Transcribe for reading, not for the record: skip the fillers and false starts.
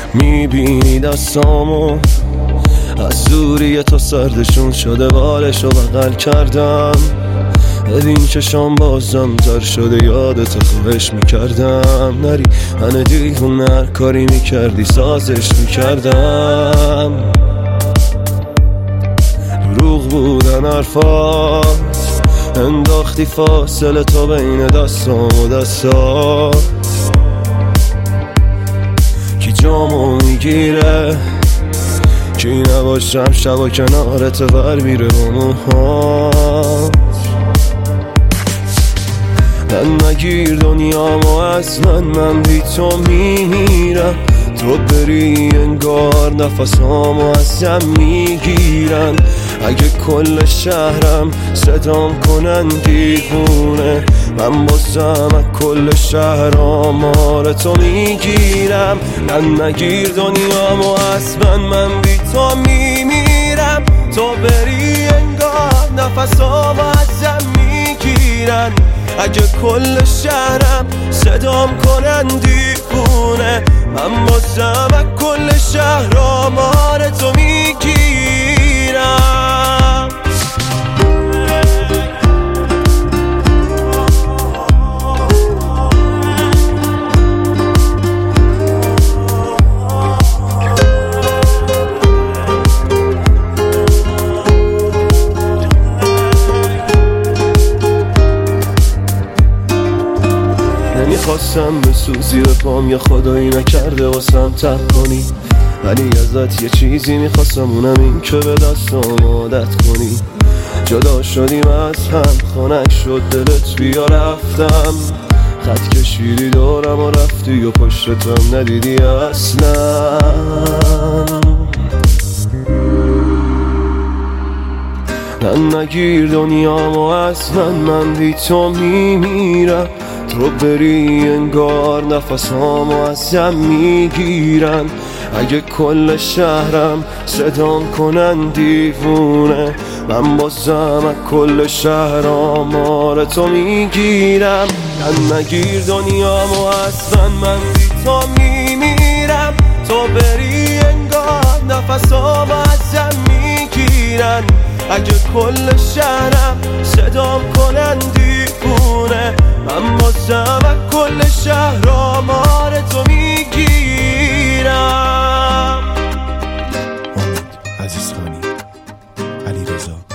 میبینی دستامو از دوری تو سردشون شده، بالشو بغل کردم. ببین چشام بازم تر شده، یادت خواهش میکردم نری. من دیوونه هر کاری میکردی سازش میکردم. دروغ بودن حرفات، انداختی فاصله تو بین دستام و دستات. کی جامو میگیره کی نباشم شبا کنارت ور میره با موهات. من نگیر دنیامو از من بی تو میمیرم. تو بری انگار نفسامو ازم میگیرن. اگه کل شهرم صدام کنن دیوونه، من بازم از کل شهر آمار تو میگیرم. من نگیر دنیامو از من بی تو میمیرم. تو بری انگار نفسامو ازم میگیرن. اگه کل شهرم صدام کنن دیوونه، من بازم از کل شهر آمار تو میگیرم. نمیخواستم بسوزی به پام، یا خدایی نکرده واسم تب کنی، ولی ازت یه چیزی میخواستم، اونم این که به دستام عادت کنی. جدا شدیم از هم، خنک شد دلت بیا رفتم. خط کشیدی دورم و رفتی و پشتتم ندیدی اصلا. من نگیر دنیامو از من بی تو میمیرم. تو بری انگار نفسامو ازم میگیرن. اگه کل شهرم صدام کنن دیوونه، من بازم از کل شهر آمار تو میگیرم. من نگیر دنیامو از من بی تو میمیرم. تو بری انگار نفسامو ازم میگیرن. اگه کل شهرم صدام کنن دیوونه، من بازم از کل شهر آمار تو میگیرم. عزیزخانی علیرضا